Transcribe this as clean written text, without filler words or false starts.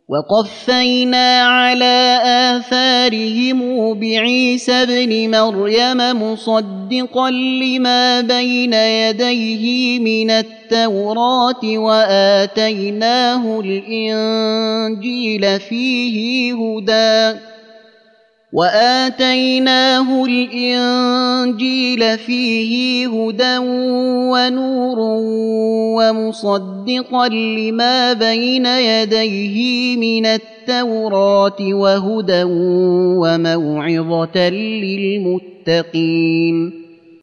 وقفينا على آثارهم بعيسى ابن مريم مصدقا لما بين يديه من التوراة وآتيناه الإنجيل فيه هدى ونور ومصدقا لما بين يديه من التوراة وهدى وموعظة للمتقين